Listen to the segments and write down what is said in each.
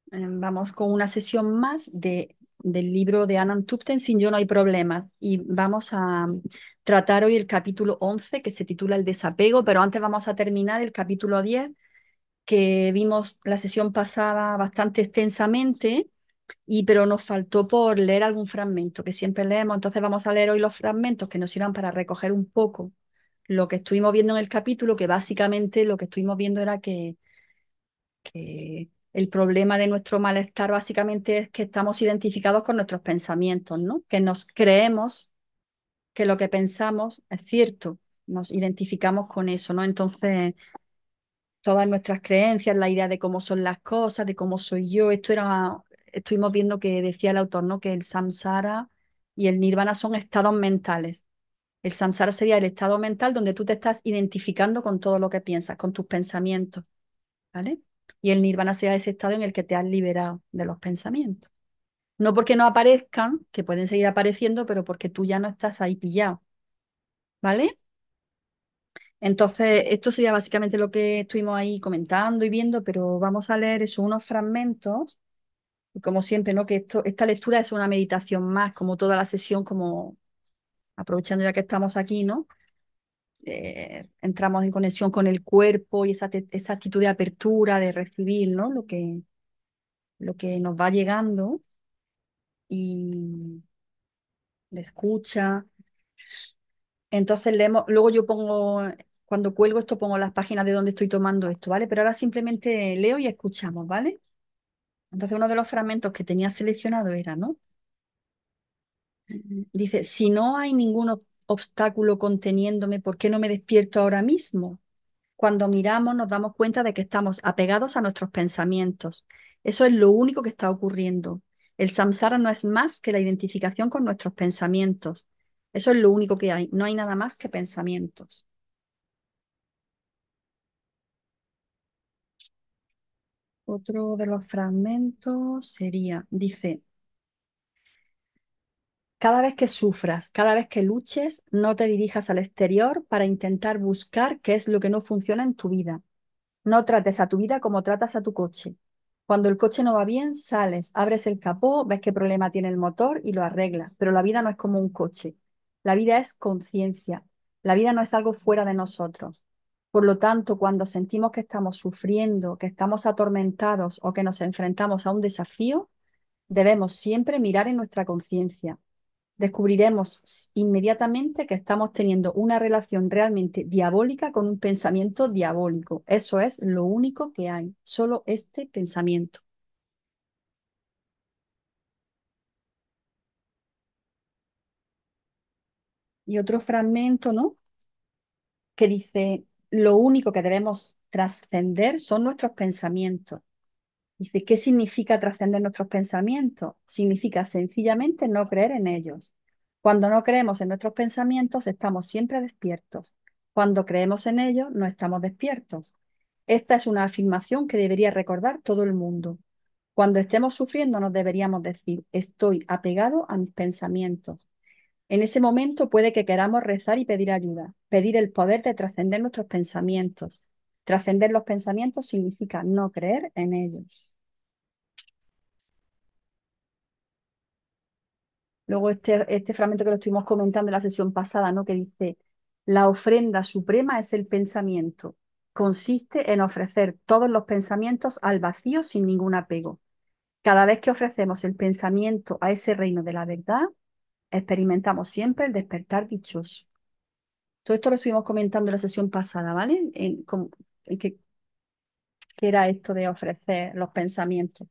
Vamos con una sesión más del libro de Anand Tupten, Sin yo no hay problema. Y vamos a tratar hoy el capítulo 11 que se titula El desapego, pero antes vamos a terminar el capítulo 10 que vimos la sesión pasada bastante extensamente, pero nos faltó por leer algún fragmento que siempre leemos. Entonces vamos a leer hoy los fragmentos que nos sirvan para recoger un poco lo que estuvimos viendo en el capítulo, que básicamente lo que estuvimos viendo era que el problema de nuestro malestar básicamente es que estamos identificados con nuestros pensamientos, ¿no? Que nos creemos que lo que pensamos es cierto, nos identificamos con eso, ¿no? Entonces, todas nuestras creencias, la idea de cómo son las cosas, de cómo soy yo, estuvimos viendo que decía el autor, ¿no? Que el samsara y el nirvana son estados mentales. El samsara sería el estado mental donde tú te estás identificando con todo lo que piensas, con tus pensamientos. ¿Vale? Y el nirvana sería ese estado en el que te has liberado de los pensamientos. No porque no aparezcan, que pueden seguir apareciendo, pero porque tú ya no estás ahí pillado, ¿vale? Entonces, esto sería básicamente lo que estuvimos ahí comentando y viendo, pero vamos a leer eso, unos fragmentos, y como siempre, ¿no? Que esta lectura es una meditación más, como toda la sesión, como aprovechando ya que estamos aquí, ¿no? Entramos en conexión con el cuerpo y esa actitud de apertura, de recibir, ¿no? Lo que nos va llegando y de escucha. Entonces leemos, luego yo pongo, cuando cuelgo esto, pongo las páginas de donde estoy tomando esto, ¿vale? Pero ahora simplemente leo y escuchamos, ¿vale? Entonces uno de los fragmentos que tenía seleccionado era, ¿no? Dice, si no hay ningún obstáculo conteniéndome, ¿por qué no me despierto ahora mismo? Cuando miramos nos damos cuenta de que estamos apegados a nuestros pensamientos. Eso es lo único que está ocurriendo. El samsara no es más que la identificación con nuestros pensamientos. Eso es lo único que hay. No hay nada más que pensamientos. Otro de los fragmentos sería, dice, cada vez que sufras, cada vez que luches, no te dirijas al exterior para intentar buscar qué es lo que no funciona en tu vida. No trates a tu vida como tratas a tu coche. Cuando el coche no va bien, sales, abres el capó, ves qué problema tiene el motor y lo arreglas. Pero la vida no es como un coche. La vida es conciencia. La vida no es algo fuera de nosotros. Por lo tanto, cuando sentimos que estamos sufriendo, que estamos atormentados o que nos enfrentamos a un desafío, debemos siempre mirar en nuestra conciencia. Descubriremos inmediatamente que estamos teniendo una relación realmente diabólica con un pensamiento diabólico. Eso es lo único que hay, solo este pensamiento. Y otro fragmento, ¿no? Que dice, lo único que debemos trascender son nuestros pensamientos. Dice, ¿qué significa trascender nuestros pensamientos? Significa sencillamente no creer en ellos. Cuando no creemos en nuestros pensamientos, estamos siempre despiertos. Cuando creemos en ellos, no estamos despiertos. Esta es una afirmación que debería recordar todo el mundo. Cuando estemos sufriendo, nos deberíamos decir, estoy apegado a mis pensamientos. En ese momento puede que queramos rezar y pedir ayuda, pedir el poder de trascender nuestros pensamientos. Trascender los pensamientos significa no creer en ellos. Luego este fragmento que lo estuvimos comentando en la sesión pasada, ¿no? Que dice, la ofrenda suprema es el pensamiento. Consiste en ofrecer todos los pensamientos al vacío sin ningún apego. Cada vez que ofrecemos el pensamiento a ese reino de la verdad, experimentamos siempre el despertar dichoso. Todo esto lo estuvimos comentando en la sesión pasada, ¿vale? En qué era esto de ofrecer los pensamientos.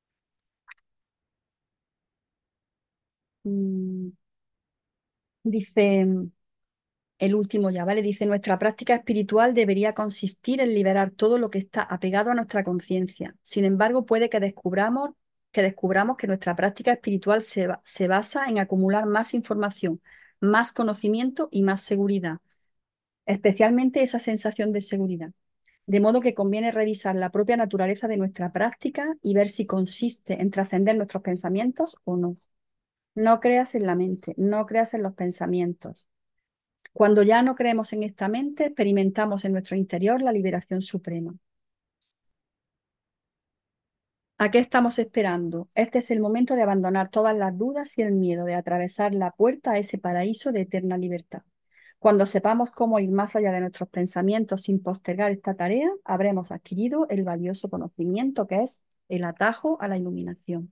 Mm, dice el último ya, ¿vale? Dice, nuestra práctica espiritual debería consistir en liberar todo lo que está apegado a nuestra conciencia. Sin embargo, puede que descubramos que nuestra práctica espiritual se basa en acumular más información, más conocimiento y más seguridad, especialmente esa sensación de seguridad. De modo que conviene revisar la propia naturaleza de nuestra práctica y ver si consiste en trascender nuestros pensamientos o no. No creas en la mente, no creas en los pensamientos. Cuando ya no creemos en esta mente, experimentamos en nuestro interior la liberación suprema. ¿A qué estamos esperando? Este es el momento de abandonar todas las dudas y el miedo de atravesar la puerta a ese paraíso de eterna libertad. Cuando sepamos cómo ir más allá de nuestros pensamientos sin postergar esta tarea, habremos adquirido el valioso conocimiento que es el atajo a la iluminación.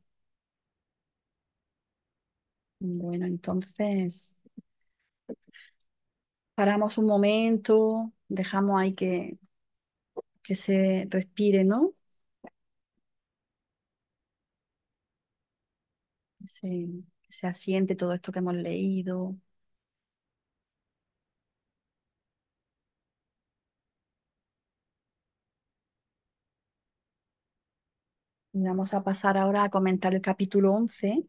Bueno, entonces paramos un momento, dejamos ahí que se respire, ¿no? Que se asiente todo esto que hemos leído. Y vamos a pasar ahora a comentar el capítulo 11,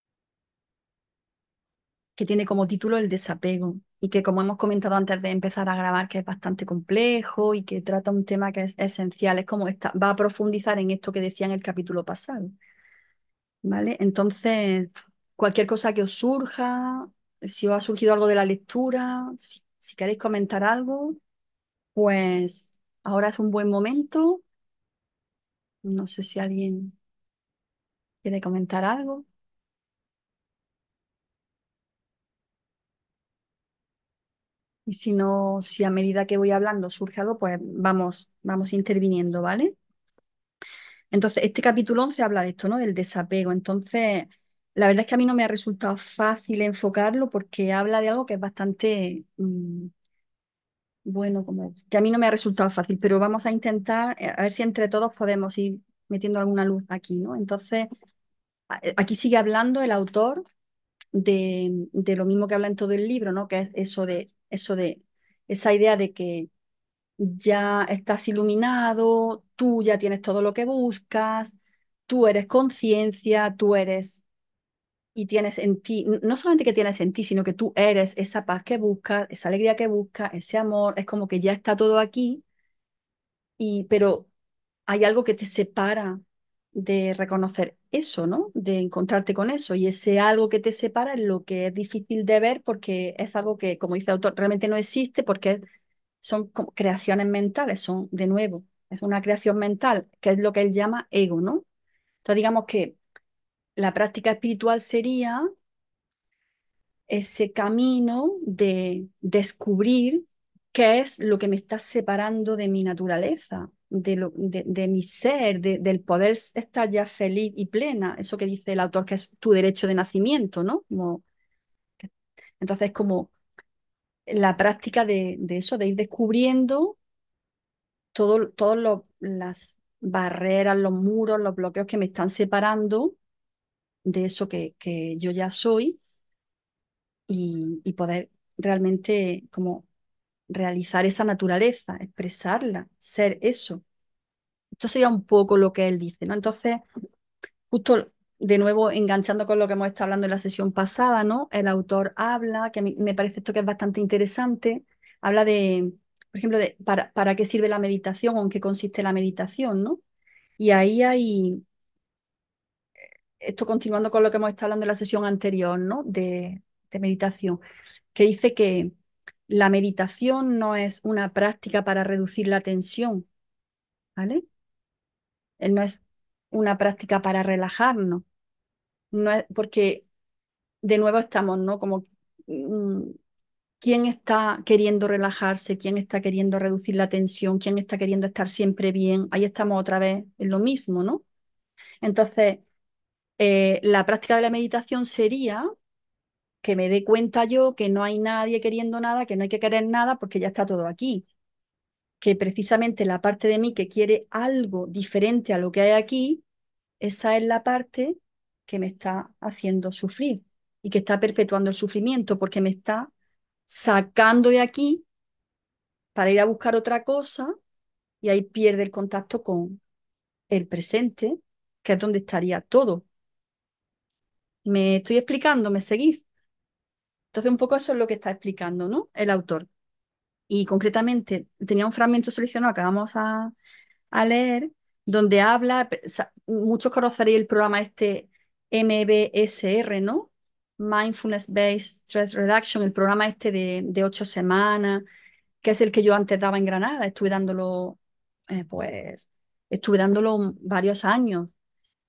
que tiene como título el desapego y que, como hemos comentado antes de empezar a grabar, que es bastante complejo y que trata un tema que es esencial. Es como va a profundizar en esto que decía en el capítulo pasado, ¿vale? Entonces, cualquier cosa que os surja, si os ha surgido algo de la lectura, si queréis comentar algo, pues ahora es un buen momento. No sé si alguien quiere comentar algo. Y si no, si a medida que voy hablando surge algo, pues vamos interviniendo, ¿vale? Entonces, este capítulo 11 habla de esto, ¿no? Del desapego. Entonces, la verdad es que a mí no me ha resultado fácil enfocarlo porque habla de algo que es bastante, bueno, como que a mí no me ha resultado fácil, pero vamos a intentar, a ver si entre todos podemos ir metiendo alguna luz aquí, ¿no? Entonces, aquí sigue hablando el autor de lo mismo que habla en todo el libro, ¿no? Que es eso de esa idea de que ya estás iluminado, tú ya tienes todo lo que buscas, tú eres conciencia, tú eres y tienes en ti, no solamente que tienes en ti, sino que tú eres esa paz que buscas, esa alegría que buscas, ese amor, es como que ya está todo aquí, pero hay algo que te separa de reconocer eso, ¿no? De encontrarte con eso. Y ese algo que te separa es lo que es difícil de ver porque es algo que, como dice el autor, realmente no existe porque son como creaciones mentales, son de nuevo, es una creación mental, que es lo que él llama ego, ¿no? Entonces digamos que la práctica espiritual sería ese camino de descubrir qué es lo que me está separando de mi naturaleza, de mi ser, del poder estar ya feliz y plena, eso que dice el autor que es tu derecho de nacimiento, ¿no? Entonces, como la práctica de eso, de ir descubriendo todas las barreras, los muros, los bloqueos que me están separando de eso que yo ya soy y poder realmente como realizar esa naturaleza, expresarla, ser eso. Esto sería un poco lo que él dice, ¿no? Entonces, justo de nuevo enganchando con lo que hemos estado hablando en la sesión pasada, ¿no? El autor habla, que a mí me parece esto que es bastante interesante, habla de, por ejemplo, de para qué sirve la meditación o en qué consiste la meditación, ¿no? Y ahí hay, esto continuando con lo que hemos estado hablando en la sesión anterior, ¿no? De meditación, que dice que la meditación no es una práctica para reducir la tensión, ¿vale? No es una práctica para relajarnos, no es porque de nuevo estamos, ¿no? Como mm, quién está queriendo relajarse, quién está queriendo reducir la tensión, quién está queriendo estar siempre bien. Ahí estamos otra vez en lo mismo, ¿no? Entonces, la práctica de la meditación sería que me dé cuenta yo que no hay nadie queriendo nada, que no hay que querer nada porque ya está todo aquí. Que precisamente la parte de mí que quiere algo diferente a lo que hay aquí, esa es la parte que me está haciendo sufrir y que está perpetuando el sufrimiento porque me está sacando de aquí para ir a buscar otra cosa y ahí pierde el contacto con el presente, que es donde estaría todo. ¿Me estoy explicando? ¿Me seguís? Entonces, un poco eso es lo que está explicando, ¿no? El autor. Y concretamente tenía un fragmento seleccionado que vamos a leer, donde habla, muchos conoceréis el programa este MBSR, ¿no? Mindfulness Based Stress Reduction, el programa este de 8 semanas, que es el que yo antes daba en Granada, estuve dándolo varios años.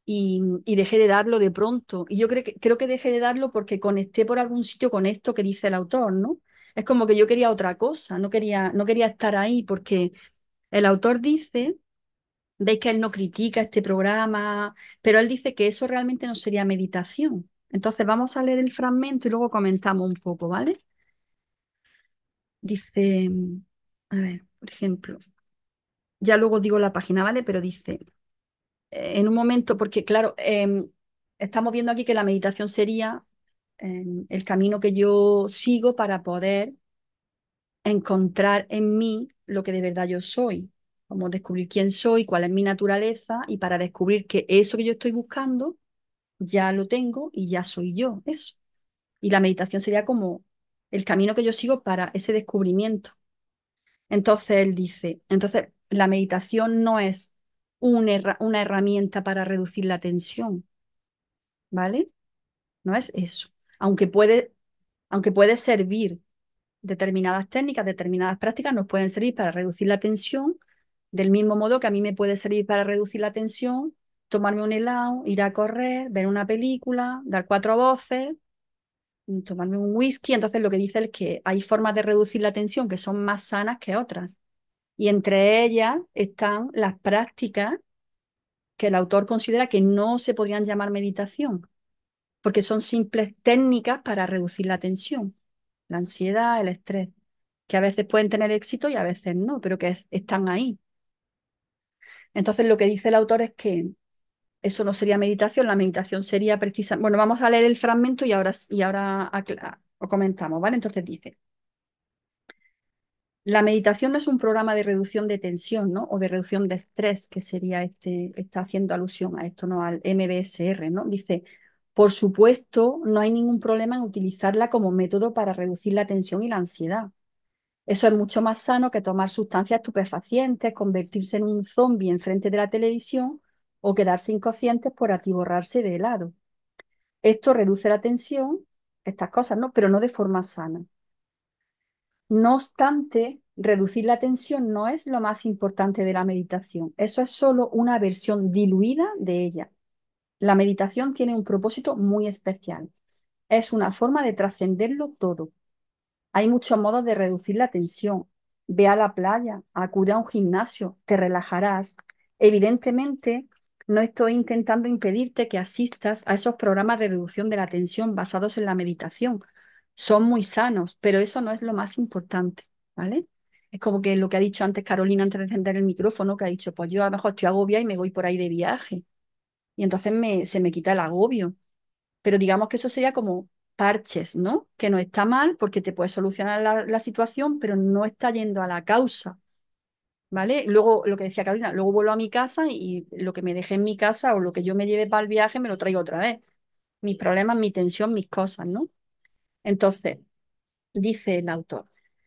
y dejé de darlo de pronto. Y yo creo que dejé de darlo porque conecté por algún sitio con esto que dice el autor, ¿no? Es como que yo quería otra cosa, no quería estar ahí porque el autor dice, veis que él no critica este programa, pero él dice que eso realmente no sería meditación. Entonces vamos a leer el fragmento y luego comentamos un poco, ¿vale? Dice, a ver, por ejemplo, ya luego digo la página, ¿vale? Pero dice, en un momento, porque claro, estamos viendo aquí que la meditación sería el camino que yo sigo para poder encontrar en mí lo que de verdad yo soy, como descubrir quién soy, cuál es mi naturaleza y para descubrir que eso que yo estoy buscando ya lo tengo y ya soy yo, eso. Y la meditación sería como el camino que yo sigo para ese descubrimiento. Entonces él dice, entonces la meditación no es una herramienta para reducir la tensión, ¿vale? No es eso. Aunque puede, aunque puede servir determinadas técnicas, determinadas prácticas nos pueden servir para reducir la tensión, del mismo modo que a mí me puede servir para reducir la tensión, tomarme un helado, ir a correr, ver una película, dar cuatro voces, tomarme un whisky. Entonces lo que dice es que hay formas de reducir la tensión que son más sanas que otras. Y entre ellas están las prácticas que el autor considera que no se podrían llamar meditación, porque son simples técnicas para reducir la tensión, la ansiedad, el estrés, que a veces pueden tener éxito y a veces no, pero que están ahí. Entonces lo que dice el autor es que eso no sería meditación, la meditación sería precisa. Bueno, vamos a leer el fragmento y ahora lo comentamos, ¿vale? Entonces dice, la meditación no es un programa de reducción de tensión, ¿no? O de reducción de estrés, que sería está haciendo alusión a esto, ¿no? Al MBSR, ¿no? Dice, por supuesto, no hay ningún problema en utilizarla como método para reducir la tensión y la ansiedad. Eso es mucho más sano que tomar sustancias estupefacientes, convertirse en un zombie enfrente de la televisión o quedarse inconscientes por atiborrarse de helado. Esto reduce la tensión, estas cosas, ¿no? Pero no de forma sana. No obstante, reducir la tensión no es lo más importante de la meditación. Eso es solo una versión diluida de ella. La meditación tiene un propósito muy especial. Es una forma de trascenderlo todo. Hay muchos modos de reducir la tensión. Ve a la playa, acude a un gimnasio, te relajarás. Evidentemente, no estoy intentando impedirte que asistas a esos programas de reducción de la tensión basados en la meditación. Son muy sanos, pero eso no es lo más importante, ¿vale? Es como que lo que ha dicho antes Carolina antes de encender el micrófono, que ha dicho, pues yo a lo mejor estoy agobiada y me voy por ahí de viaje. Y entonces se me quita el agobio. Pero digamos que eso sería como parches, ¿no? Que no está mal porque te puede solucionar la situación, pero no está yendo a la causa, ¿vale? Luego, lo que decía Carolina, luego vuelvo a mi casa y lo que me dejé en mi casa o lo que yo me lleve para el viaje me lo traigo otra vez. Mis problemas, mi tensión, mis cosas, ¿no? Entonces, dice el autor.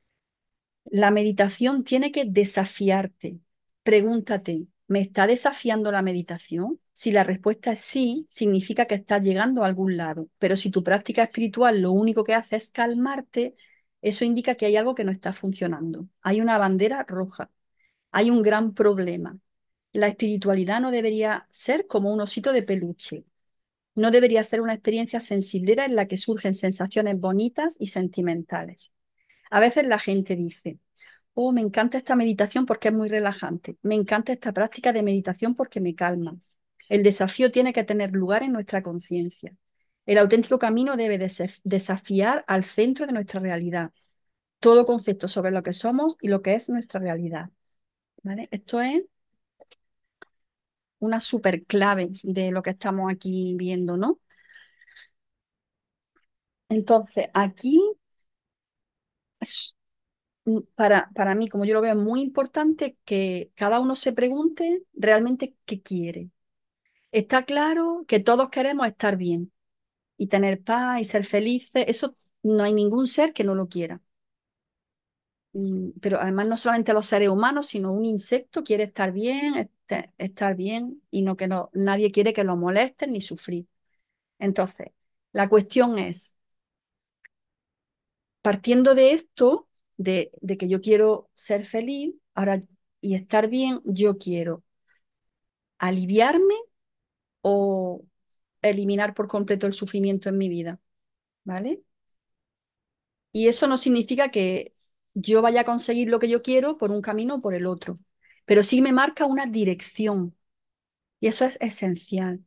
La meditación tiene que desafiarte. Pregúntate, ¿me está desafiando la meditación? Si la respuesta es sí, significa que estás llegando a algún lado. Pero si tu práctica espiritual lo único que hace es calmarte, eso indica que hay algo que no está funcionando. Hay una bandera roja. Hay un gran problema. La espiritualidad no debería ser como un osito de peluche. No debería ser una experiencia sensiblera en la que surgen sensaciones bonitas y sentimentales. A veces la gente dice, oh, me encanta esta meditación porque es muy relajante. Me encanta esta práctica de meditación porque me calma. El desafío tiene que tener lugar en nuestra conciencia. El auténtico camino debe desafiar al centro de nuestra realidad, todo concepto sobre lo que somos y lo que es nuestra realidad. ¿Vale? Esto es una super clave de lo que estamos aquí viendo, ¿no? Entonces, aquí es, para mí, como yo lo veo, es muy importante que cada uno se pregunte realmente qué quiere. Está claro que todos queremos estar bien y tener paz y ser felices. Eso no hay ningún ser que no lo quiera. Pero además no solamente los seres humanos, sino un insecto quiere estar bien, estar bien y no que no, nadie quiere que lo molesten ni sufrir. Entonces, la cuestión es, partiendo de esto, de que yo quiero ser feliz ahora y estar bien, yo quiero aliviarme o eliminar por completo el sufrimiento en mi vida, ¿vale? Y eso no significa que yo vaya a conseguir lo que yo quiero por un camino o por el otro, pero sí me marca una dirección y eso es esencial,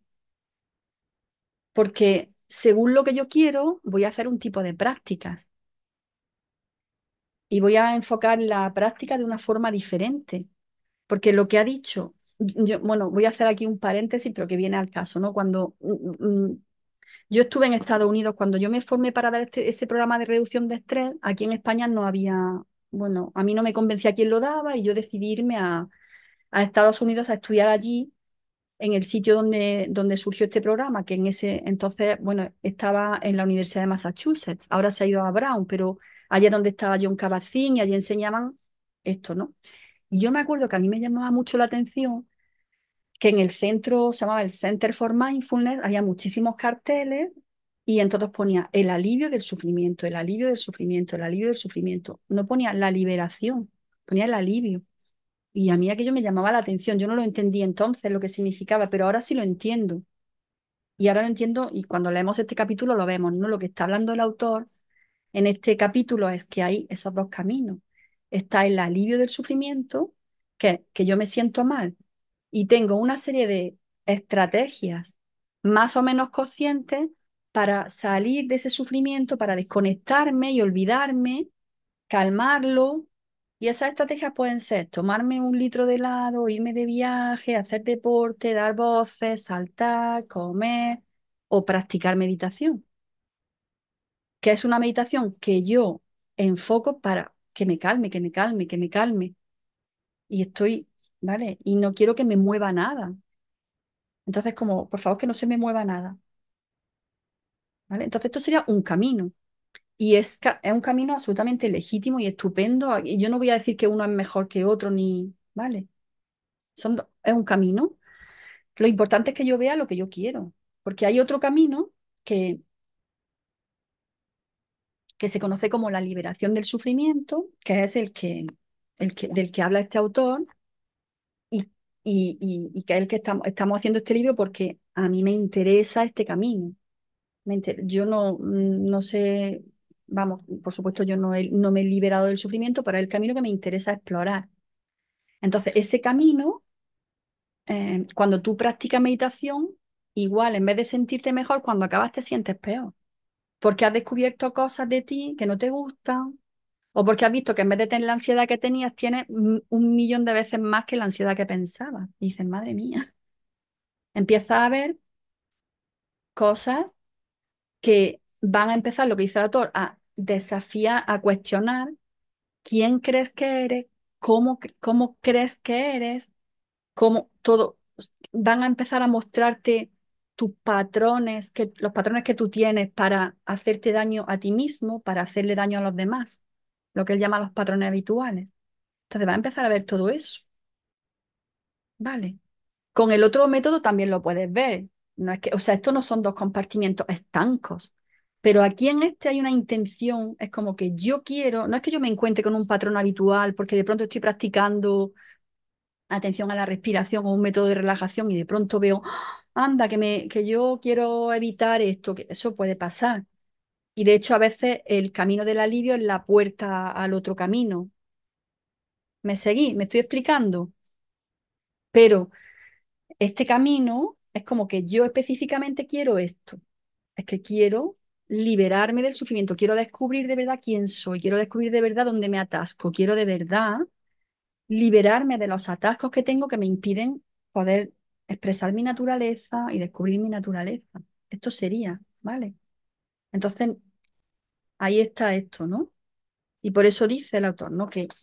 porque según lo que yo quiero, voy a hacer un tipo de prácticas y voy a enfocar la práctica de una forma diferente, porque lo que ha dicho, bueno, voy a hacer aquí un paréntesis, pero que viene al caso, ¿no? Cuando yo estuve en Estados Unidos, cuando yo me formé para dar ese programa de reducción de estrés, aquí en España no había, bueno, a mí no me convencía quién lo daba y yo decidí irme a Estados Unidos a estudiar allí, en el sitio donde surgió este programa, que en ese entonces, bueno, estaba en la Universidad de Massachusetts, ahora se ha ido a Brown, pero allá donde estaba John Kabat-Zinn y allí enseñaban esto, ¿no? Y yo me acuerdo que a mí me llamaba mucho la atención que en el centro, se llamaba el Center for Mindfulness, había muchísimos carteles y en todos ponía el alivio del sufrimiento, el alivio del sufrimiento, el alivio del sufrimiento. No ponía la liberación, ponía el alivio. Y a mí aquello me llamaba la atención. Yo no lo entendí entonces lo que significaba, pero ahora sí lo entiendo. Y ahora lo entiendo y cuando leemos este capítulo lo vemos, ¿no? Lo que está hablando el autor en este capítulo es que hay esos dos caminos. Está el alivio del sufrimiento, que yo me siento mal y tengo una serie de estrategias más o menos conscientes para salir de ese sufrimiento, para desconectarme y olvidarme, calmarlo. Y esas estrategias pueden ser tomarme un litro de helado, irme de viaje, hacer deporte, dar voces, saltar, comer o practicar meditación, que es una meditación que yo enfoco para que me calme, que me calme, que me calme. Y estoy, ¿vale? Y no quiero que me mueva nada. Entonces, como, por favor, que no se me mueva nada, ¿vale? Entonces, esto sería un camino. Y es un camino absolutamente legítimo y estupendo. Y yo no voy a decir que uno es mejor que otro, ni, ¿vale? Es un camino. Lo importante es que yo vea lo que yo quiero. Porque hay otro camino que, que se conoce como la liberación del sufrimiento, que es del que habla este autor y, y que es el que estamos haciendo este libro porque a mí me interesa este camino. Yo no sé, vamos, por supuesto yo no me he liberado del sufrimiento, pero es el camino que me interesa explorar. Entonces, ese camino, cuando tú practicas meditación, igual en vez de sentirte mejor, cuando acabas te sientes peor, porque has descubierto cosas de ti que no te gustan, o porque has visto que en vez de tener la ansiedad que tenías, tienes un millón de veces más que la ansiedad que pensabas. Y dices, madre mía, empiezas a ver cosas que van a empezar, lo que dice el autor, a desafiar, a cuestionar quién crees que eres, cómo crees que eres, cómo todo, van a empezar a mostrarte tus patrones, los patrones que tú tienes para hacerte daño a ti mismo, para hacerle daño a los demás, lo que él llama los patrones habituales. Entonces va a empezar a ver todo eso, ¿vale? Con el otro método también lo puedes ver. No es que, o sea, estos no son dos compartimientos estancos, pero aquí en este hay una intención, es como que yo quiero, no es que yo me encuentre con un patrón habitual porque de pronto estoy practicando atención a la respiración o un método de relajación y de pronto veo, ¡ah! Anda, que yo quiero evitar esto, que eso puede pasar. Y de hecho a veces el camino del alivio es la puerta al otro camino. ¿Me seguí? ¿Me estoy explicando? Pero este camino es como que yo específicamente quiero esto. Es que quiero liberarme del sufrimiento, quiero descubrir de verdad quién soy, quiero descubrir de verdad dónde me atasco, quiero de verdad liberarme de los atascos que tengo que me impiden poder expresar mi naturaleza y descubrir mi naturaleza. Esto sería, ¿vale? Entonces, ahí está esto, ¿no? Y por eso dice el autor, ¿no? Que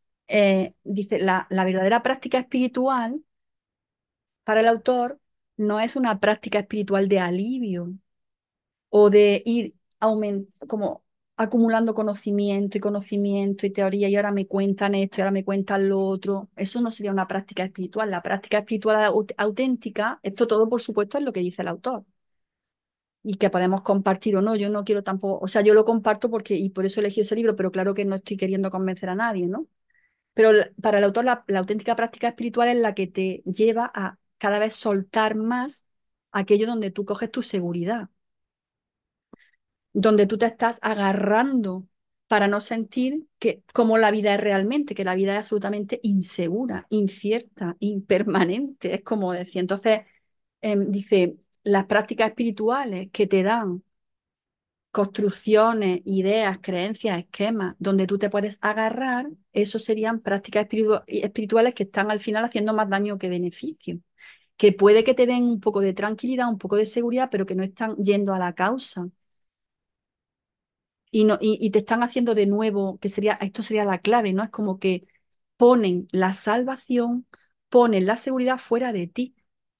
dice, la verdadera práctica espiritual para el autor no es una práctica espiritual de alivio, o de ir como acumulando conocimiento y teoría y ahora me cuentan esto y ahora me cuentan lo otro. Eso no sería una práctica espiritual. La práctica espiritual auténtica, esto todo por supuesto es lo que dice el autor y que podemos compartir o no. Yo no quiero tampoco, o sea, yo lo comparto porque y por eso elegí ese libro, pero claro que no estoy queriendo convencer a nadie, ¿no? Pero para el autor la auténtica práctica espiritual es la que te lleva a cada vez soltar más aquello donde tú coges tu seguridad, donde tú te estás agarrando para no sentir que como la vida es realmente, que la vida es absolutamente insegura, incierta, impermanente, es como decía. Entonces, dice, las prácticas espirituales que te dan construcciones, ideas, creencias, esquemas, donde tú te puedes agarrar, eso serían prácticas espirituales que están al final haciendo más daño que beneficio, que puede que te den un poco de tranquilidad, un poco de seguridad, pero que no están yendo a la causa y, no, y te están haciendo de nuevo, que sería, esto sería la clave, ¿no? Es como que ponen la salvación, ponen la seguridad fuera de ti,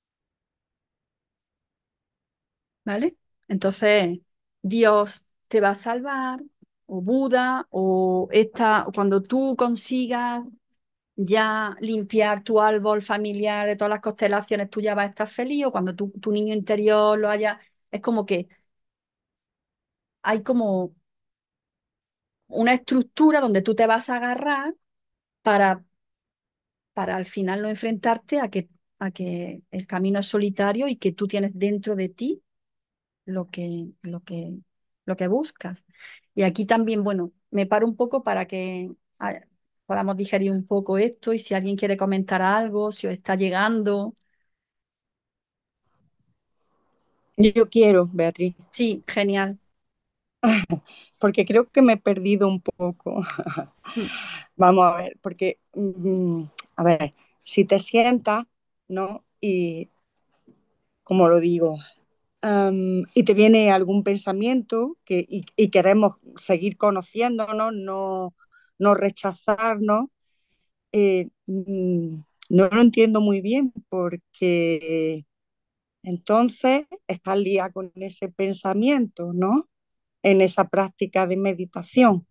¿vale? Entonces, Dios te va a salvar, o Buda, o esta, cuando tú consigas ya limpiar tu árbol familiar de todas las constelaciones, tú ya vas a estar feliz, o cuando tu niño interior lo haya, es como que hay como una estructura donde tú te vas a agarrar para, para al final no enfrentarte a que el camino es solitario y que tú tienes dentro de ti lo que buscas. Y aquí también, bueno, me paro un poco para que podamos digerir un poco esto y si alguien quiere comentar algo, si os está llegando. Yo quiero, Beatriz, Sí, genial. porque creo que me he perdido un poco. Mm, Vamos a ver, porque, a ver, si te sientas, ¿no? Y, como lo digo, y te viene algún pensamiento y queremos seguir conociéndonos, no rechazarnos, no lo entiendo muy bien porque entonces estás liada con ese pensamiento, ¿no? En esa práctica de meditación.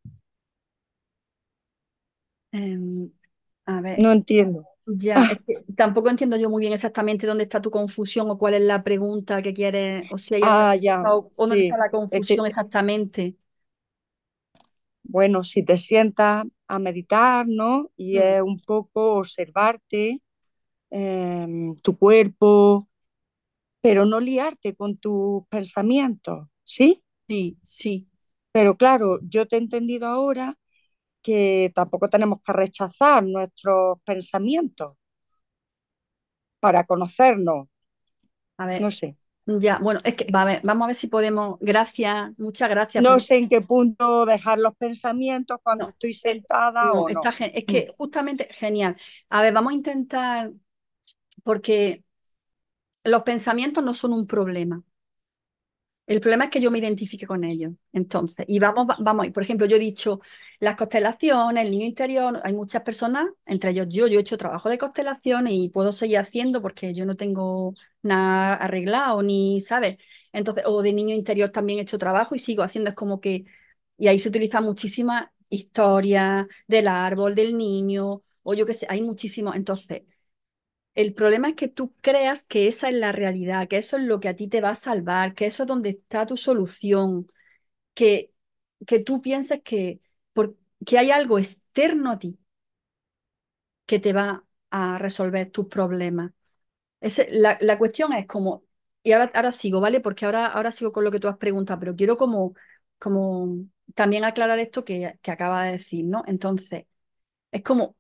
em, a ver, No entiendo. ya, es que tampoco entiendo yo muy bien exactamente dónde está tu confusión o cuál es la pregunta que quieres, o si hay alguna Ah, ya, o dónde está sí. la Es confusión que, exactamente. bueno, si te sientas a meditar, ¿no? Y Mm, es un poco observarte, tu cuerpo, pero no liarte con tus pensamientos, ¿sí? sí, sí. Pero claro, yo te he entendido ahora que tampoco tenemos que rechazar nuestros pensamientos para conocernos, A ver, no sé. ya, bueno, es que, a ver, vamos a ver si podemos, gracias, muchas gracias, No pero sé en qué punto dejar los pensamientos cuando no, estoy sentada no, o no. es Mm. que justamente, genial. A ver, vamos a intentar, porque los pensamientos no son un problema. El problema es que yo me identifique con ellos. Entonces, y vamos, por ejemplo, yo he dicho las constelaciones, el niño interior, hay muchas personas, entre ellos yo he hecho trabajo de constelaciones y puedo seguir haciendo porque yo no tengo nada arreglado, ni, ¿sabes? Entonces, o de niño interior también he hecho trabajo y sigo haciendo, es como que, y ahí se utiliza muchísima historia del árbol, del niño, o yo qué sé, hay muchísimo. Entonces, el problema es que tú creas que esa es la realidad, que eso es lo que a ti te va a salvar, que eso es donde está tu solución, que, que tú pienses que hay algo externo a ti que te va a resolver tus problemas. La cuestión es como, y ahora sigo, ¿vale? Porque ahora sigo con lo que tú has preguntado, pero quiero como también aclarar esto que acaba de decir, ¿no? Entonces, es como,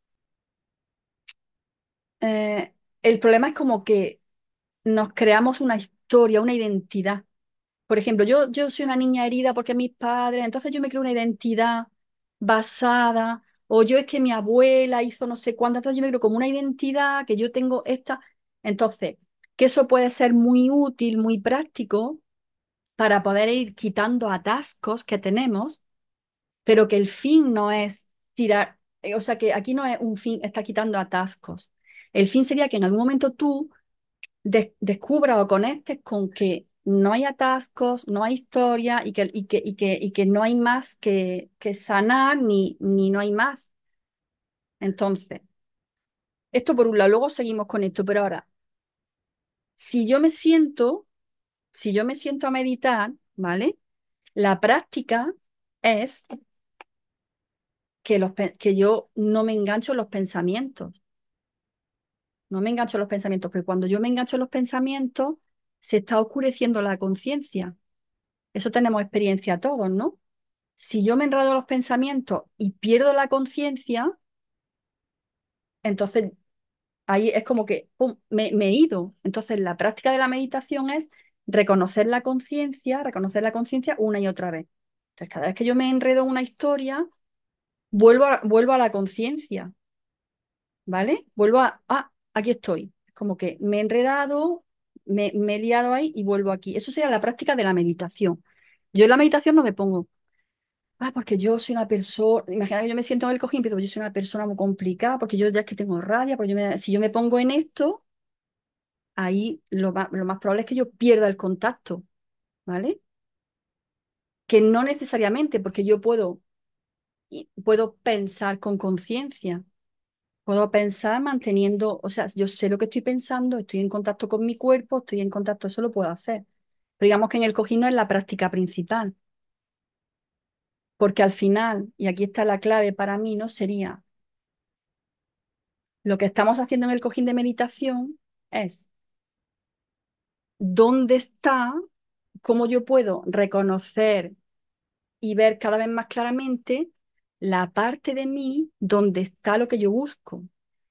eh, el problema es como que nos creamos una historia, una identidad. Por ejemplo, yo soy una niña herida porque mis padres, entonces yo me creo una identidad basada, o yo es que mi abuela hizo no sé cuánto, entonces yo me creo como una identidad que yo tengo esta. Entonces, que eso puede ser muy útil, muy práctico para poder ir quitando atascos que tenemos, pero que el fin no es tirar, o sea, que aquí no es un fin, está quitando atascos. El fin sería que en algún momento tú descubra o conectes con que no hay atascos, no hay historia y que no hay más que sanar ni no hay más. Entonces, esto por un lado, luego seguimos con esto, pero ahora, si yo me siento, si yo me siento a meditar, ¿vale? La práctica es que yo no me engancho en los pensamientos, no me engancho en los pensamientos, porque cuando yo me engancho en los pensamientos, se está oscureciendo la conciencia. Eso tenemos experiencia todos, ¿no? Si yo me enredo los pensamientos y pierdo la conciencia, entonces ahí es como que pum, me he ido. Entonces la práctica de la meditación es reconocer la conciencia una y otra vez. Entonces cada vez que yo me enredo en una historia, vuelvo a la conciencia, ¿vale? Aquí estoy. Es como que me he enredado, me he liado ahí y vuelvo aquí. Eso sería la práctica de la meditación. Yo en la meditación no me pongo, porque yo soy una persona, imagina que yo me siento en el cojín, pero yo soy una persona muy complicada, porque yo ya es que tengo rabia, porque si yo me pongo en esto, ahí lo más probable es que yo pierda el contacto, ¿vale? Que no necesariamente, porque yo puedo pensar con conciencia. Puedo pensar manteniendo, o sea, yo sé lo que estoy pensando, estoy en contacto con mi cuerpo, estoy en contacto, eso lo puedo hacer. Pero digamos que en el cojín no es la práctica principal, porque al final, y aquí está la clave para mí, ¿no? Sería lo que estamos haciendo en el cojín de meditación es dónde está, cómo yo puedo reconocer y ver cada vez más claramente la parte de mí donde está lo que yo busco.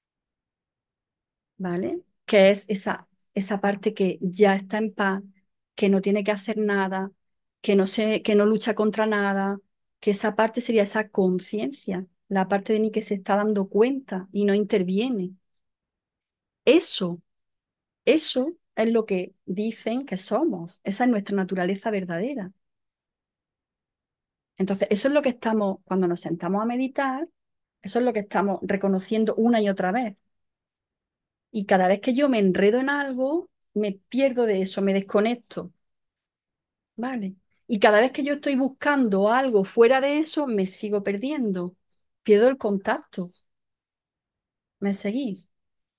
¿Vale? Que es esa parte que ya está en paz, que no tiene que hacer nada, que no lucha contra nada, que esa parte sería esa conciencia, la parte de mí que se está dando cuenta y no interviene. Eso, eso es lo que dicen que somos, esa es nuestra naturaleza verdadera. Entonces, eso es lo que estamos, cuando nos sentamos a meditar, eso es lo que estamos reconociendo una y otra vez. Y cada vez que yo me enredo en algo, me pierdo de eso, me desconecto, ¿vale? Y cada vez que yo estoy buscando algo fuera de eso, me sigo perdiendo, pierdo el contacto. ¿Me seguís?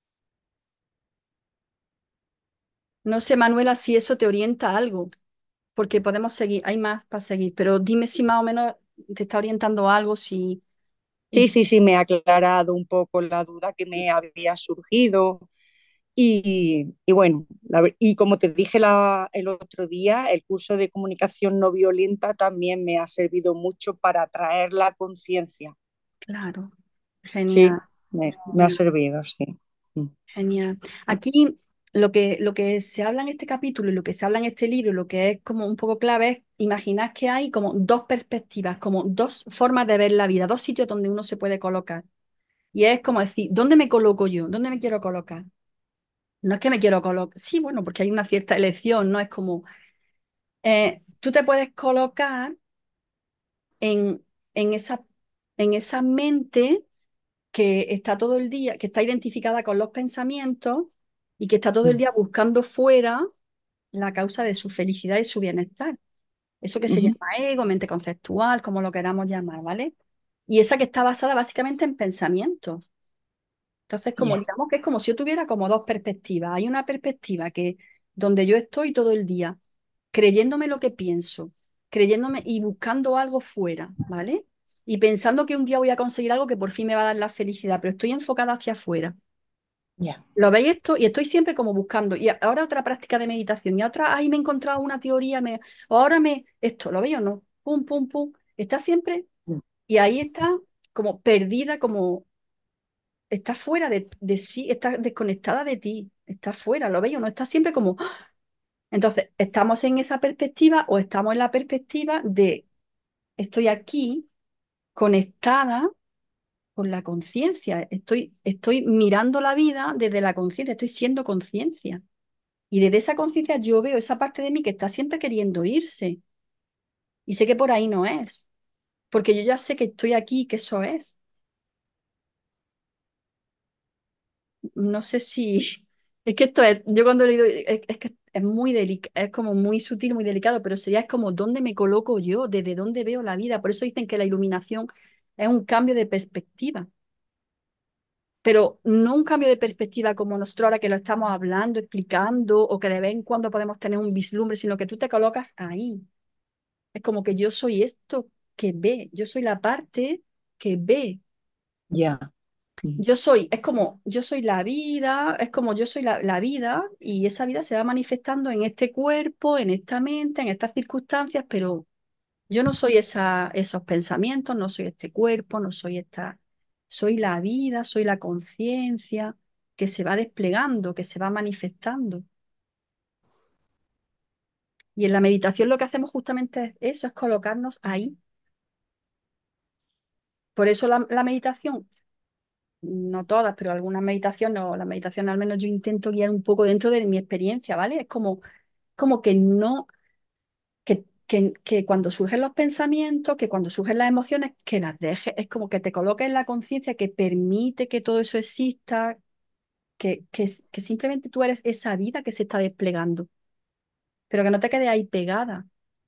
No sé, Manuela, si eso te orienta a algo, porque podemos seguir, hay más para seguir, pero dime si más o menos te está orientando a algo, si... Sí, Y sí, sí, me ha aclarado un poco la duda que me había surgido. Y bueno, y como te dije el otro día, el curso de comunicación no violenta también me ha servido mucho para atraer la conciencia. claro, Sí, genial, me ha genial. servido, sí. Mm. Genial. Aquí lo que se habla en este capítulo y lo que se habla en este libro, lo que es como un poco clave es imaginar que hay como dos perspectivas, como dos formas de ver la vida, dos sitios donde uno se puede colocar. Y es como decir, ¿dónde me coloco yo? ¿Dónde me quiero colocar? No es que me quiero colocar, sí, bueno, porque hay una cierta elección, ¿no? Es como, tú te puedes colocar en, en esa, en esa mente que está todo el día, que está identificada con los pensamientos y que está todo el Mm. día buscando fuera la causa de su felicidad y su bienestar. Eso que se Ujú. llama ego, mente conceptual, como lo queramos llamar, ¿vale? Y esa que está basada básicamente en pensamientos. Entonces, como Ya, digamos que es como si yo tuviera como dos perspectivas. Hay una perspectiva que donde yo estoy todo el día creyéndome lo que pienso, creyéndome y buscando algo fuera, ¿vale? Y pensando que un día voy a conseguir algo que por fin me va a dar la felicidad, pero estoy enfocada hacia afuera. ya. ¿Lo veis esto? Y estoy siempre como buscando. Y ahora otra práctica de meditación. Y otra, ahí me he encontrado una teoría. O ahora esto, ¿lo veis o no? Pum, pum, pum. Está siempre. Mm. Y ahí está como perdida, como está fuera de sí, está desconectada de ti. Está fuera, ¿lo veis o no? Está siempre como. ¡Ah! Entonces, ¿estamos en esa perspectiva o estamos en la perspectiva de estoy aquí conectada con la conciencia? Estoy mirando la vida desde la conciencia, estoy siendo conciencia. Y desde esa conciencia yo veo esa parte de mí que está siempre queriendo irse. Y sé que por ahí no es, porque yo ya sé que estoy aquí y que eso es. No sé si... Es que esto es, yo cuando he leído, es que es muy delicado, es como muy sutil, muy delicado, pero sería es como dónde me coloco yo, desde dónde veo la vida. Por eso dicen que la iluminación es un cambio de perspectiva, pero no un cambio de perspectiva como nosotros ahora que lo estamos hablando, explicando, o que de vez en cuando podemos tener un vislumbre, sino que tú te colocas ahí. Es como que yo soy esto que ve, yo soy la parte que ve. Ya. Es como, yo soy la vida, es como yo soy la vida y esa vida se va manifestando en este cuerpo, en esta mente, en estas circunstancias, pero yo no soy esos pensamientos, no soy este cuerpo, no soy soy la vida, soy la conciencia que se va desplegando, que se va manifestando. Y en la meditación lo que hacemos justamente es eso, es colocarnos ahí. Por eso la meditación, no todas, pero algunas meditaciones, o la meditación al menos yo intento guiar un poco dentro de mi experiencia, ¿vale? Es como que no, que cuando surgen los pensamientos, que cuando surgen las emociones, que las dejes, es como que te coloques en la conciencia que permite que todo eso exista, que simplemente tú eres esa vida que se está desplegando, pero que no te quedes ahí pegada,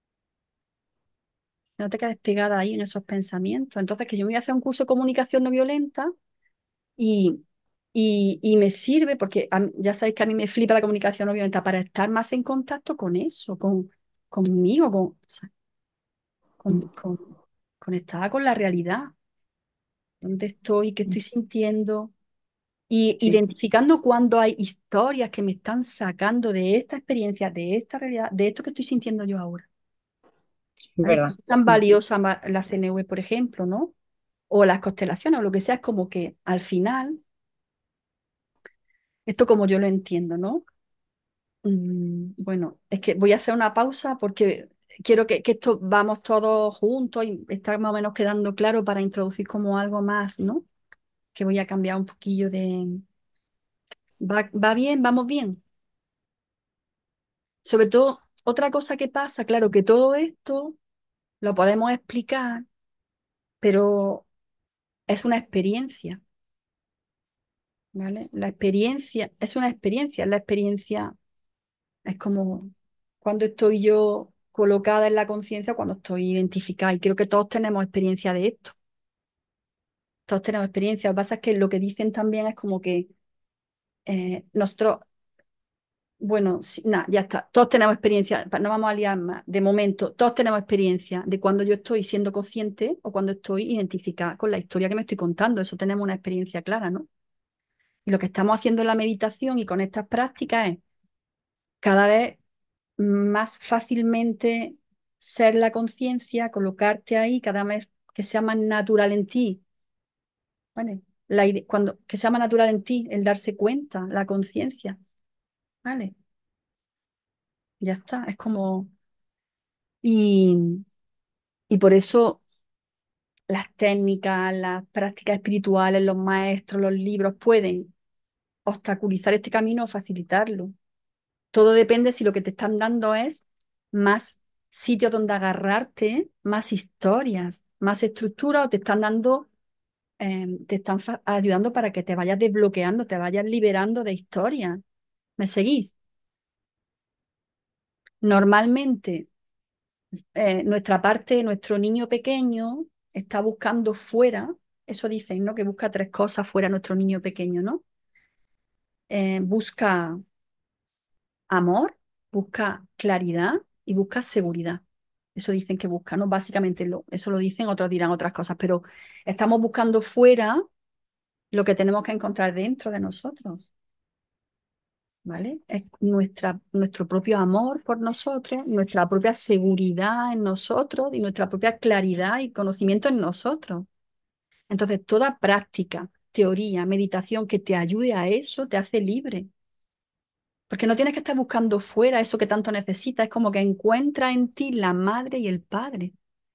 que no te quedes pegada ahí en esos pensamientos. Entonces, que yo me voy a hacer un curso de comunicación no violenta y, y me sirve, porque ya sabéis que a mí me flipa la comunicación no violenta, para estar más en contacto con eso, conmigo, o sea, con, con- conectada con la realidad, dónde estoy, qué estoy sintiendo, y Sí, identificando cuando hay historias que me están sacando de esta experiencia, de esta realidad, de esto que estoy sintiendo yo ahora. es ¿Vale? Por verdad. eso es tan valiosa la CNV, por ejemplo, ¿no? O las constelaciones, o lo que sea, es como que al final, esto como yo lo entiendo, ¿no? Bueno, es que voy a hacer una pausa porque quiero que esto vamos todos juntos y está más o menos quedando claro para introducir como algo más, ¿no? Que voy a cambiar un poquillo de... va bien? ¿Vamos bien? Sobre todo, otra cosa que pasa, claro, que todo esto lo podemos explicar, pero es una experiencia, ¿vale? La experiencia es una experiencia, la experiencia es como cuando estoy yo colocada en la conciencia, cuando estoy identificada, y creo que todos tenemos experiencia de esto, todos tenemos experiencia. Lo que pasa es que lo que dicen también es como que nosotros, bueno, nada, ya está, todos tenemos experiencia, no vamos a liar más, de momento, todos tenemos experiencia de cuando yo estoy siendo consciente o cuando estoy identificada con la historia que me estoy contando, eso tenemos una experiencia clara, ¿no? Y lo que estamos haciendo en la meditación y con estas prácticas es cada vez más fácilmente ser la conciencia, colocarte ahí, cada vez que sea más natural en ti, ¿vale? Que sea más natural en ti el darse cuenta, la conciencia, ¿vale? Ya está, es como... Y, y por eso las técnicas, las prácticas espirituales, los maestros, los libros pueden obstaculizar este camino o facilitarlo. Todo depende si lo que te están dando es más sitios donde agarrarte, más historias, más estructura, o te están dando, te están ayudando para que te vayas desbloqueando, te vayas liberando de historias. ¿Me seguís? Normalmente, nuestra parte, nuestro niño pequeño está buscando fuera, eso dicen, ¿no? Que busca tres cosas fuera nuestro niño pequeño, ¿no? Busca amor, busca claridad y busca seguridad. Eso dicen que busca, ¿no? Básicamente eso lo dicen, otros dirán otras cosas, pero estamos buscando fuera lo que tenemos que encontrar dentro de nosotros, ¿vale? Es nuestro propio amor por nosotros, nuestra propia seguridad en nosotros y nuestra propia claridad y conocimiento en nosotros. Entonces, toda práctica, teoría, meditación que te ayude a eso, te hace libre. Porque no tienes que estar buscando fuera eso que tanto necesitas, es como que encuentra en ti la madre y el padre,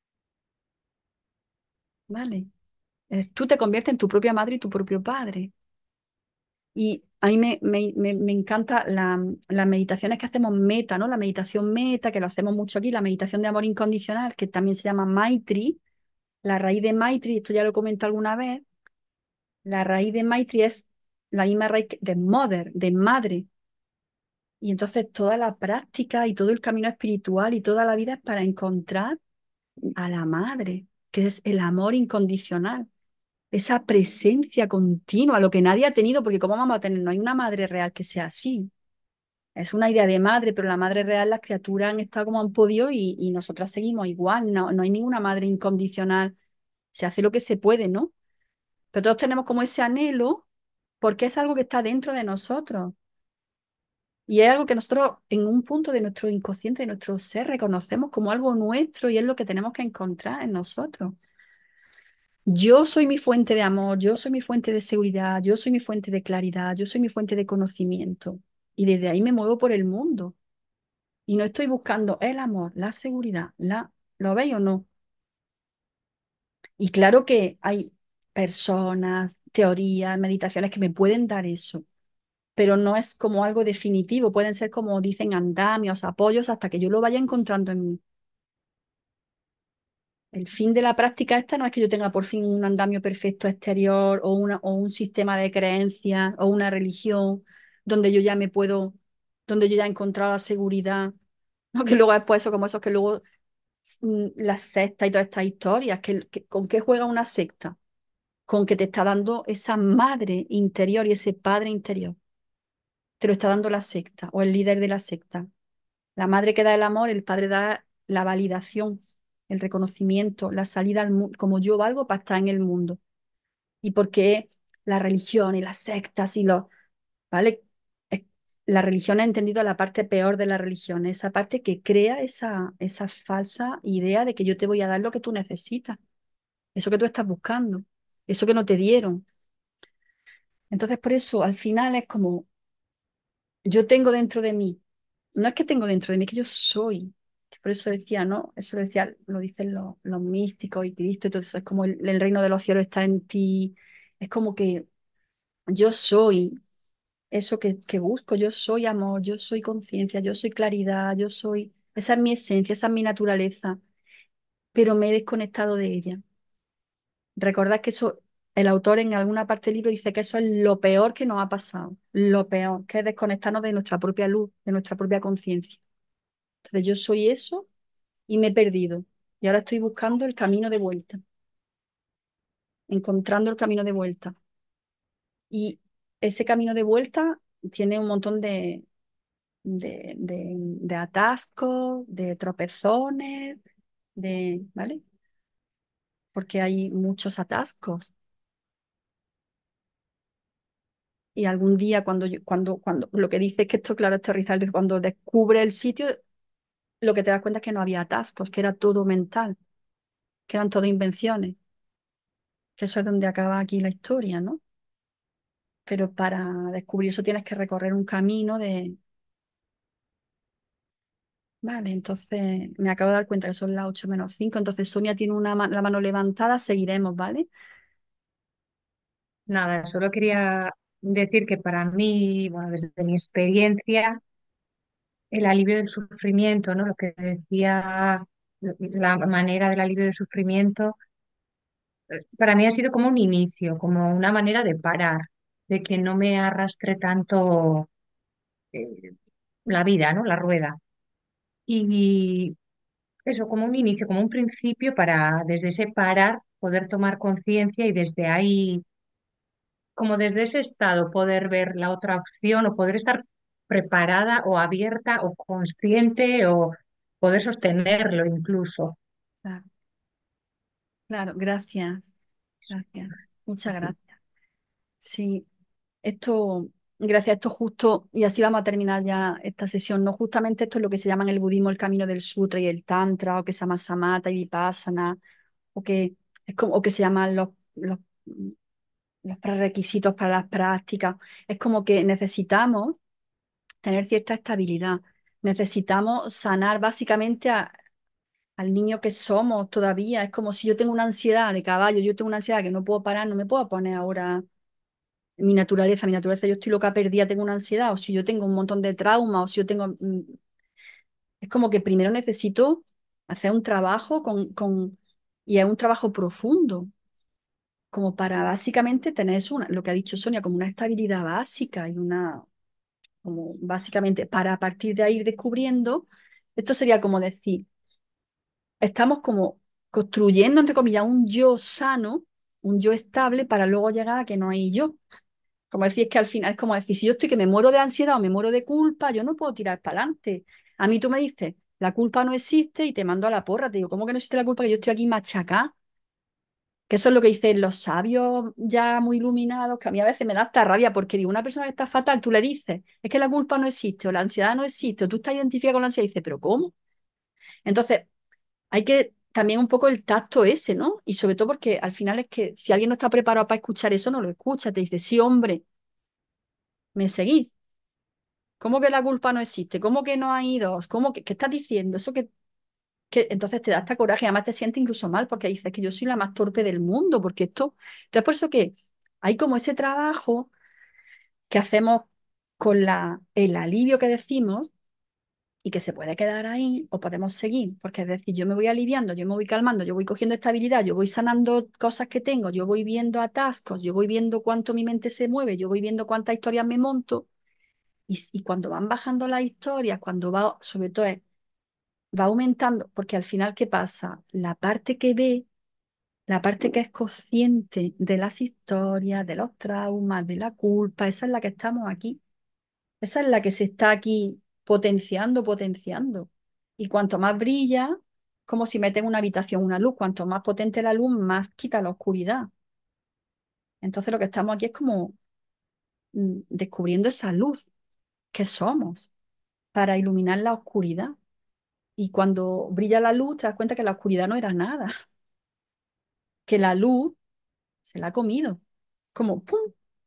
¿vale? Tú te conviertes en tu propia madre y tu propio padre. Y a mí me encanta las meditaciones que hacemos meta, ¿no? La meditación meta, que lo hacemos mucho aquí, la meditación de amor incondicional, que también se llama Maitri. La raíz de Maitri, esto ya lo comenté alguna vez, la raíz de Maitri es la misma raíz de mother, de madre. Y entonces toda la práctica y todo el camino espiritual y toda la vida es para encontrar a la madre, que es el amor incondicional, esa presencia continua, lo que nadie ha tenido, porque ¿cómo vamos a tener? No hay una madre real que sea así. Es una idea de madre, pero la madre real, las criaturas han estado como han podido y nosotras seguimos igual. No, no hay ninguna madre incondicional. Se hace lo que se puede, ¿no? Pero todos tenemos como ese anhelo porque es algo que está dentro de nosotros. Y es algo que nosotros en un punto de nuestro inconsciente, de nuestro ser, reconocemos como algo nuestro y es lo que tenemos que encontrar en nosotros. Yo soy mi fuente de amor, yo soy mi fuente de seguridad, yo soy mi fuente de claridad, yo soy mi fuente de conocimiento. Y desde ahí me muevo por el mundo. Y no estoy buscando el amor, la seguridad, ¿lo veis o no? Y claro que hay personas, teorías, meditaciones que me pueden dar eso, pero no es como algo definitivo. Pueden ser como dicen andamios, apoyos, hasta que yo lo vaya encontrando en mí. El fin de la práctica esta no es que yo tenga por fin un andamio perfecto exterior o un sistema de creencias o una religión donde yo ya me puedo, donde yo ya he encontrado la seguridad. No, que luego después eso, como esos que luego las sectas y todas estas historias, ¿con qué juega una secta? Con que te está dando esa madre interior y ese padre interior. Te lo está dando la secta o el líder de la secta. La madre que da el amor, el padre da la validación, el reconocimiento, la salida al mundo, como yo valgo para estar en el mundo. Y porque la religión y las sectas y los, ¿vale? Es- La religión ha entendido la parte peor de la religión, esa parte que crea esa falsa idea de que yo te voy a dar lo que tú necesitas, eso que tú estás buscando, eso que no te dieron. Entonces, por eso, al final es como yo tengo dentro de mí, no es que tengo dentro de mí, es que yo soy. Que por eso decía, ¿no? Eso lo decía, lo dicen los místicos y Cristo y todo eso. Es como el reino de los cielos está en ti. Es como que yo soy eso que busco. Yo soy amor, yo soy conciencia, yo soy claridad, yo soy. Esa es mi esencia, esa es mi naturaleza. Pero me he desconectado de ella. Recordad que eso, el autor en alguna parte del libro dice que eso es lo peor que nos ha pasado. Lo peor, que es desconectarnos de nuestra propia luz, de nuestra propia conciencia. Entonces yo soy eso y me he perdido. Y ahora estoy buscando el camino de vuelta, encontrando el camino de vuelta. Y ese camino de vuelta tiene un montón de atascos, de tropezones, ¿vale? Porque hay muchos atascos. Y algún día cuando lo que dice es que esto, claro, esto es Rizal, cuando descubre el sitio, lo que te das cuenta es que no había atascos, que era todo mental, que eran todo invenciones, que eso es donde acaba aquí la historia, ¿no? Pero para descubrir eso tienes que recorrer un camino vale, entonces me acabo de dar cuenta que son las 8 menos 5. Entonces Sonia tiene la mano levantada, seguiremos, ¿vale? Nada, solo quería decir que para mí, bueno, desde mi experiencia, el alivio del sufrimiento, ¿no? Lo que decía, la manera del alivio del sufrimiento, para mí ha sido como un inicio, como una manera de parar, de que no me arrastre tanto eh, la vida, ¿no? La rueda. Y eso, como un inicio, como un principio para desde ese parar poder tomar conciencia y desde ahí, como desde ese estado, poder ver la otra opción o poder estar preparada o abierta o consciente o poder sostenerlo incluso. Claro, claro, gracias, gracias, muchas gracias. Sí, esto, gracias, esto justo, y así vamos a terminar ya esta sesión, ¿no? Justamente esto es lo que se llama en el budismo el camino del sutra y el tantra, o que se llama samatha y vipassana, o que se llaman los prerequisitos para las prácticas. Es como que necesitamos tener cierta estabilidad, necesitamos sanar básicamente al niño que somos todavía. Es como si yo tengo una ansiedad de caballo, yo tengo una ansiedad que no puedo parar, no me puedo poner ahora mi naturaleza, yo estoy loca perdida, tengo una ansiedad, o si yo tengo un montón de trauma, o si yo tengo... Es como que primero necesito hacer un trabajo y es un trabajo profundo, como para básicamente tener eso, lo que ha dicho Sonia, como una estabilidad básica y como básicamente para a partir de ahí ir descubriendo, esto sería como decir, estamos como construyendo, entre comillas, un yo sano, un yo estable para luego llegar a que no hay yo. Como decir, es que al final es como decir, si yo estoy que me muero de ansiedad o me muero de culpa, yo no puedo tirar para adelante. A mí tú me dices, la culpa no existe y te mando a la porra. Te digo, ¿cómo que no existe la culpa? Que yo estoy aquí machacada. Que eso es lo que dicen los sabios ya muy iluminados, que a mí a veces me da hasta rabia porque digo, una persona que está fatal, tú le dices, es que la culpa no existe o la ansiedad no existe o tú estás identificado con la ansiedad y dices, pero ¿cómo? Entonces, hay que también un poco el tacto ese, ¿no? Y sobre todo porque al final es que si alguien no está preparado para escuchar eso, no lo escucha, te dice, sí, hombre, ¿me seguís? ¿Cómo que la culpa no existe? ¿Cómo que no hay dos? ¿Cómo que qué estás diciendo? Eso que entonces te da hasta coraje, además te sientes incluso mal porque dices que yo soy la más torpe del mundo, porque esto, entonces por eso que hay como ese trabajo que hacemos con el alivio que decimos y que se puede quedar ahí o podemos seguir, porque es decir, yo me voy aliviando, yo me voy calmando, yo voy cogiendo estabilidad, yo voy sanando cosas que tengo, yo voy viendo atascos, yo voy viendo cuánto mi mente se mueve, yo voy viendo cuántas historias me monto y cuando van bajando las historias, cuando va, sobre todo va aumentando, porque al final, ¿qué pasa? La parte que ve, la parte que es consciente de las historias, de los traumas, de la culpa, esa es la que estamos aquí. Esa es la que se está aquí potenciando, potenciando. Y cuanto más brilla, como si metes en una habitación una luz, cuanto más potente la luz, más quita la oscuridad. Entonces lo que estamos aquí es como descubriendo esa luz que somos para iluminar la oscuridad. Y cuando brilla la luz, te das cuenta que la oscuridad no era nada, que la luz se la ha comido. Como, ¡pum!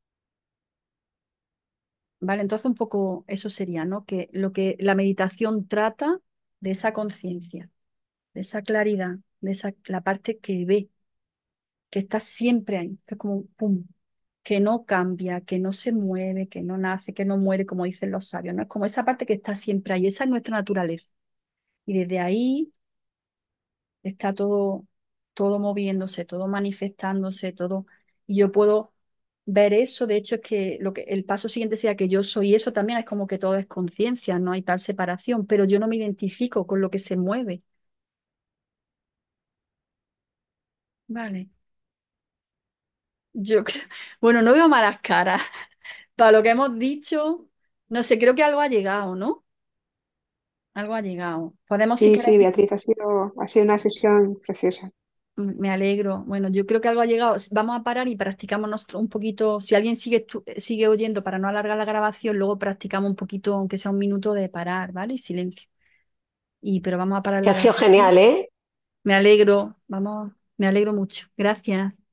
Vale, entonces un poco eso sería, ¿no? Que lo que la meditación trata de esa conciencia, de esa claridad, de esa, la parte que ve, que está siempre ahí, que es como un pum, que no cambia, que no se mueve, que no nace, que no muere, como dicen los sabios, ¿no? Es como esa parte que está siempre ahí, esa es nuestra naturaleza. Y desde ahí está todo, todo moviéndose, todo manifestándose, todo. Y yo puedo ver eso, de hecho es que, el paso siguiente sería que yo soy eso también, es como que todo es conciencia, no hay tal separación, pero yo no me identifico con lo que se mueve. Vale. Yo, bueno, no veo malas caras. Para lo que hemos dicho, no sé, creo que algo ha llegado, ¿no? Algo ha llegado. Podemos, si Sí, queréis, sí, Beatriz, ha sido una sesión preciosa. me alegro. Bueno, yo creo que algo ha llegado. Vamos a parar y practicamos un poquito. Si alguien sigue, sigue oyendo para no alargar la grabación, luego practicamos un poquito, aunque sea un minuto de parar, ¿vale? Y silencio. Pero vamos a parar Que la ha sido grabación. genial, ¿eh? Me alegro, vamos, me alegro mucho. Gracias.